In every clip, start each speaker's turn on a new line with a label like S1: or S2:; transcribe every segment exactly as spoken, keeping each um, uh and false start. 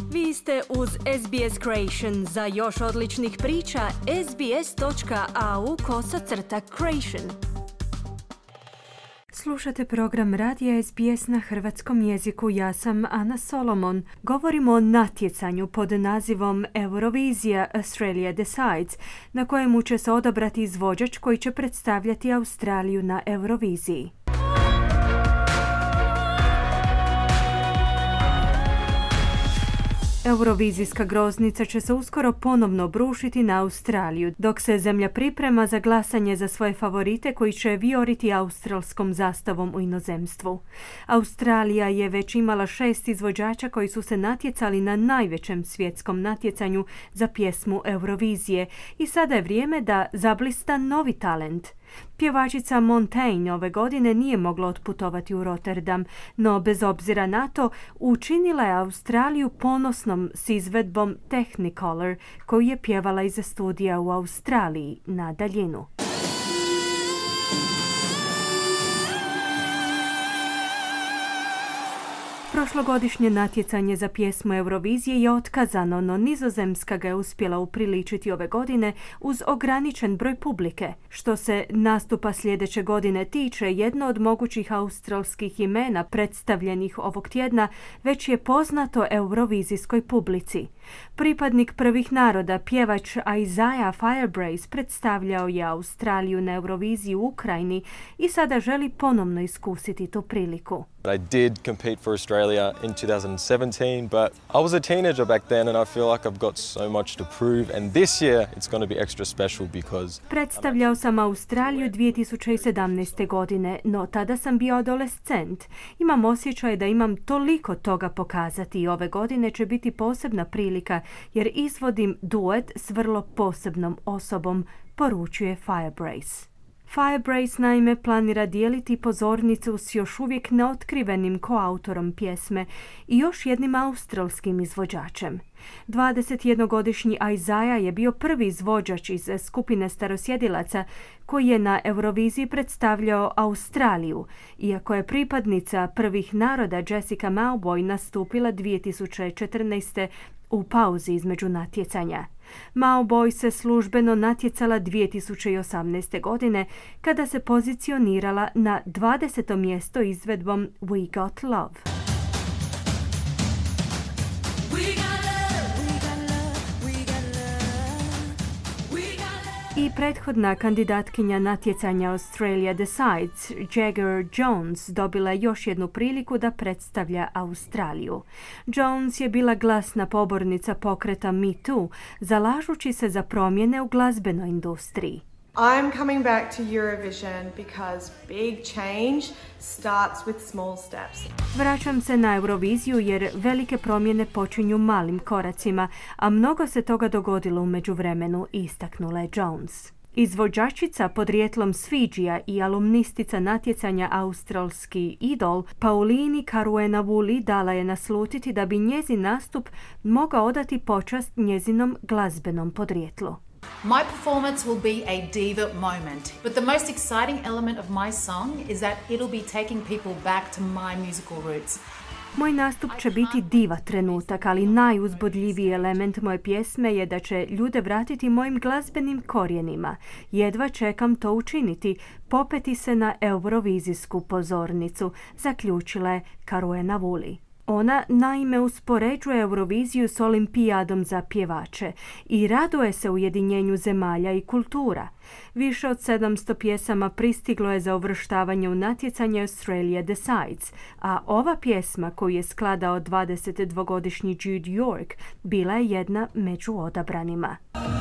S1: Vi ste uz S B S Creation. Za još odličnih priča, sbs.au kosacrta creation. Slušate program radija S B S na hrvatskom jeziku. Ja sam Ana Solomon. Govorimo o natjecanju pod nazivom Eurovizija Australia Decides, na kojemu će se odabrati izvođač koji će predstavljati Australiju na Euroviziji. Eurovizijska groznica će se uskoro ponovno obrušiti na Australiju, dok se zemlja priprema za glasanje za svoje favorite koji će vijoriti australskom zastavom u inozemstvu. Australija je već imala šest izvođača koji su se natjecali na najvećem svjetskom natjecanju za pjesmu Eurovizije i sada je vrijeme da zablista novi talent. Pjevačica Montaigne ove godine nije mogla otputovati u Rotterdam, no bez obzira na to učinila je Australiju ponosnom s izvedbom Technicolor, koju je pjevala iz studija u Australiji na daljinu. Prošlogodišnje natjecanje za pjesmu Eurovizije je otkazano, no Nizozemska ga je uspjela upriličiti ove godine uz ograničen broj publike. Što se nastupa sljedeće godine tiče, jedno od mogućih australskih imena predstavljenih ovog tjedna već je poznato eurovizijskoj publici. Pripadnik prvih naroda, pjevač Isaiah Firebrace, predstavljao je Australiju na Euroviziji u Ukrajini i sada želi ponovno iskusiti tu priliku.
S2: I did compete for Australia in two thousand seventeen, but I was a teenager back then and I feel like I've got so much to prove, and this year it's going to be extra special because
S1: Predstavljao sam Australiju dvije tisuće sedamnaeste. godine, no tada sam bio adolescent. Imam osjećaj da imam toliko toga pokazati i ove godine će biti posebna prilika jer izvodim duet s vrlo posebnom osobom, poručuje Firebrace. Firebrace naime planira dijeliti pozornicu s još uvijek neotkrivenim koautorom pjesme i još jednim australskim izvođačem. dvadesetjednogodišnji Isaiah je bio prvi izvođač iz skupine starosjedilaca koji je na Euroviziji predstavljao Australiju, iako je pripadnica prvih naroda Jessica Mauboy nastupila dvije tisuće četrnaeste. u pauzi između natjecanja. Mauboy se službeno natjecala dvije tisuće osamnaeste. godine kada se pozicionirala na dvadeseto mjesto izvedbom We Got Love. I prethodna kandidatkinja natjecanja Australia Decides, Jagger Jones, dobila još jednu priliku da predstavlja Australiju. Jones je bila glasna pobornica pokreta Me Too, zalažući se za promjene u glazbenoj industriji.
S3: I'm coming back to Eurovision because big change starts with small steps.
S1: Vraćam se na Euroviziju jer velike promjene počinju malim koracima, a mnogo se toga dogodilo u međuvremenu, istaknula je Jones. Izvođačica podrijetlom s Fidžija i alumnistica natjecanja Australski idol Paulini Karuenavuli dala je naslutiti da bi njezin nastup mogao odati počast njezinom glazbenom podrijetlu.
S4: My performance will be a diva moment, but the most exciting element of my song is that it'll be taking people back to my musical roots.
S1: Moj nastup će biti diva trenutak, ali najuzbudljiviji element moje pjesme je da će ljude vratiti mojim glazbenim korijenima. Jedva čekam to učiniti, popeti se na eurovizijsku pozornicu, zaključila je Karuenavuli. Ona naime uspoređuje Euroviziju s olimpijadom za pjevače i raduje se ujedinjenju zemalja i kultura. Više od sedamsto pjesama pristiglo je za uvrštavanje u natjecanje Australia Decides, a ova pjesma koju je skladao dvadesetdvogodišnji Jude York bila je jedna među odabranima.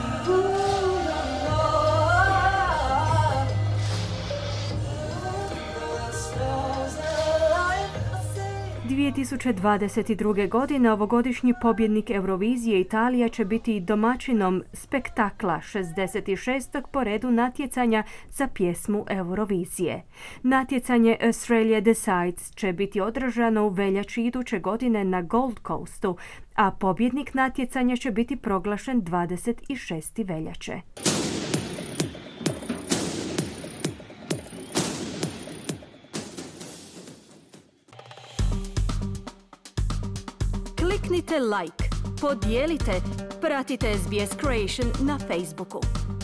S1: dvije tisuće dvadeset druge. godine ovogodišnji pobjednik Eurovizije Italija će biti domaćinom spektakla šezdeset šestog po redu natjecanja za pjesmu Eurovizije. Natjecanje Australia Decides će biti održano u veljači iduće godine na Gold Coastu, a pobjednik natjecanja će biti proglašen dvadeset šestog veljače. Kliknite like, podijelite, pratite S B S Creation na Facebooku.